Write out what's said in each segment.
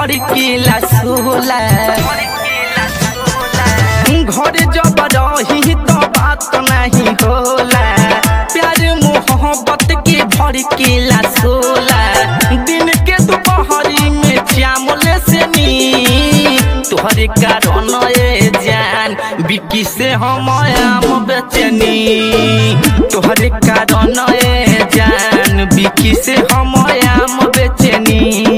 भड़कीला सोला घर जब रही तो बात नहीं होला प्यार मोहब्बत के भड़कीला सोला दिन के दोपहरी में चावल से नी तोहरे कारण ए जान बिकी से हम आम बेचनी तोहरे कारण ए जान बिकी से हम आम बेचनी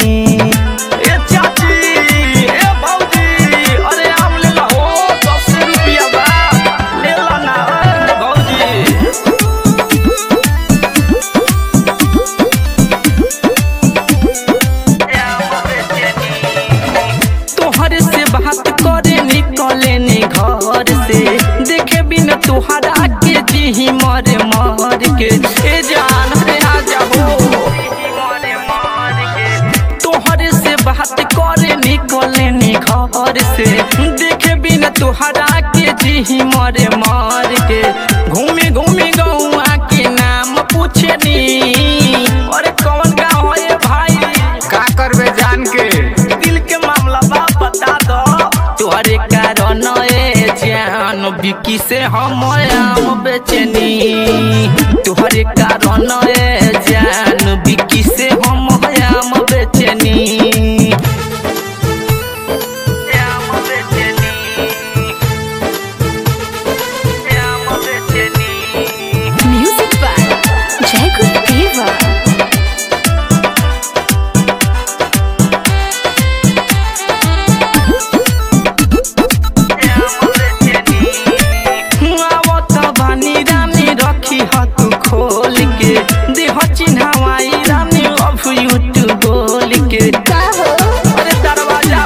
बात करे निकले ने घर से देखे बिन तुहरा के जी मर मर के ए जान रे आ जाओ तोहरे से बात करे निकले ने घर से देखे बिन तुहरा के जी मर मर के घूमे घूमे गौआ के नाम पूछनी अरे कौन गाँव है भाई का करबे जान के दिल के मामला बा बता दो तोहरे कारण ए जान बिकी से हम आम बेचनी तोहरे कारण ए जान बिकी से हम आम बेचनी म्यूजिक बाय जय गुरुदेवा। हाथ खोल के देह चिन्हवाई रानी लव यू टू बोल के अरे दरवाजा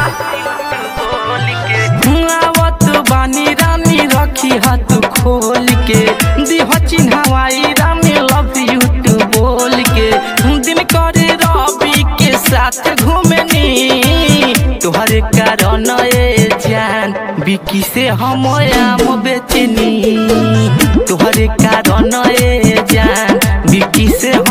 आवत बानी रानी रखी हाथ खोल के देह चिन्हवाई रानी लव यू टू बोल के दिन करे रवि के साथ घूमनी तोहरे कारण ए जान बिकी से हम आम बेचनी तोहरे कारण ए जान बिकी से